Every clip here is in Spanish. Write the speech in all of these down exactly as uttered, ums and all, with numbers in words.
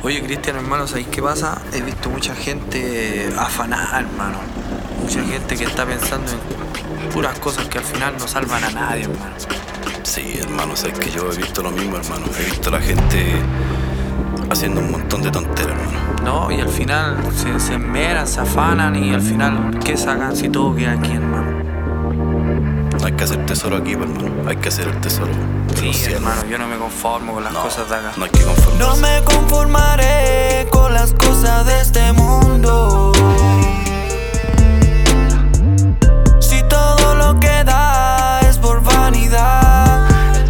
Oye, Cristian, hermano, ¿sabéis qué pasa? He visto mucha gente afanada, hermano. Mucha gente que está pensando en puras cosas que al final no salvan a nadie, hermano. Sí, hermano, sabes que yo he visto lo mismo, hermano. He visto a la gente haciendo un montón de tonteras, hermano. No, y al final se, se enmeran, se afanan y al final, ¿qué sacan si todo queda aquí, hermano? No hay que hacer tesoro aquí, hermano. Hay que hacer el tesoro. Sí, hermano, yo no me conformo con las no, cosas de acá. No hay que conformarse. No me conformaré con las cosas de este mundo. Si todo lo que da es por vanidad.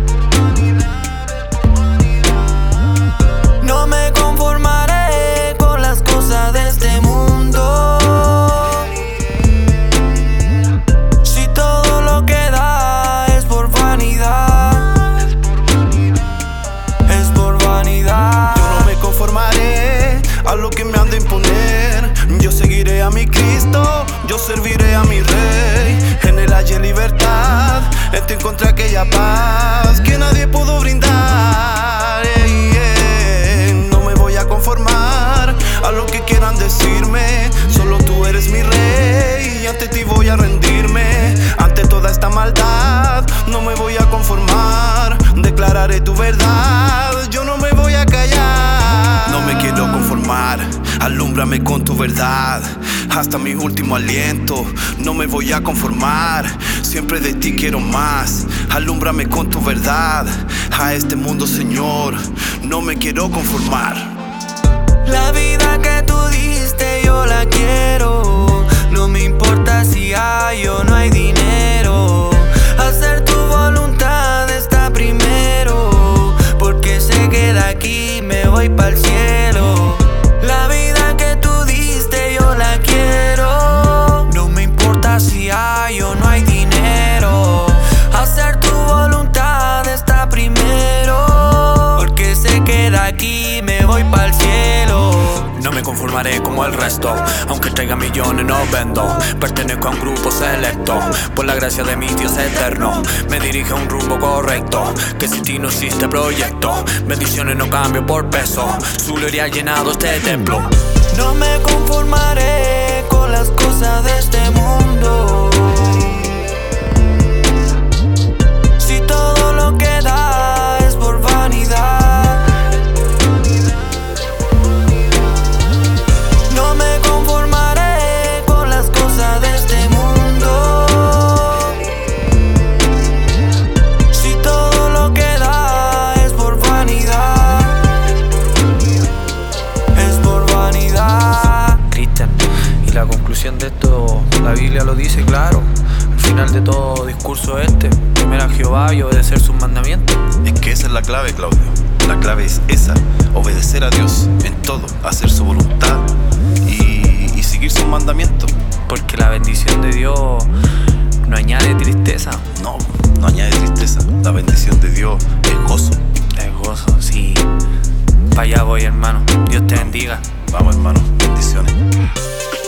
No me conformaré con las cosas de este mundo. Si todo lo que da es por vanidad, es por vanidad. Yo no me conformaré a lo que me han de imponer. Yo seguiré a mi Cristo, yo serviré a mi Rey. En él hay libertad, en ti encontré aquella paz que nadie pudo brindar. Ey, ey. No me voy a conformar a lo que quieran decirme. Solo tú eres mi Rey y ante ti voy a rendirme. Ante toda esta maldad no me voy a conformar. Declararé tu verdad, yo no me voy a callar. No me quiero conformar, alúmbrame con tu verdad hasta mi último aliento. No me voy a conformar, siempre de ti quiero más. Alúmbrame con tu verdad a este mundo, Señor. No me quiero conformar. La vida que tú diste yo la quiero. No me importa si hay o no hay dinero. Hacer tu voluntad está primero, porque sé que de aquí me voy pa'l cielo. La vida que tú diste yo la quiero. No me importa si hay o no hay dinero. Hacer tu voluntad está primero, porque sé que de aquí me voy pa'l cielo. No me conformaré como el resto, aunque traiga millones no vendo. Pertenezco a un grupo selecto, por la gracia de mi Dios eterno. Me dirige a un rumbo correcto, que sin ti no existe proyecto. Bendiciones no cambio por peso, su gloria ha llenado este templo. No me conformaré con las cosas de este mundo. Si todo lo que da es por vanidad. No me conformaré con las cosas de este mundo. Si todo lo que da es por vanidad, es por vanidad. Cristian, y la conclusión de esto, la Biblia lo dice claro. Al final de todo discurso este, temer a Jehová y obedecer sus mandamientos. Es que esa es la clave, Claudio. La clave es esa: obedecer a Dios en todo, hacer su voluntad y, y seguir sus mandamientos. Porque la bendición de Dios no añade tristeza. No, no añade tristeza. La bendición de Dios es gozo. Es gozo, sí. Para allá voy, hermano. Dios te bendiga. Vamos, hermano. Bendiciones.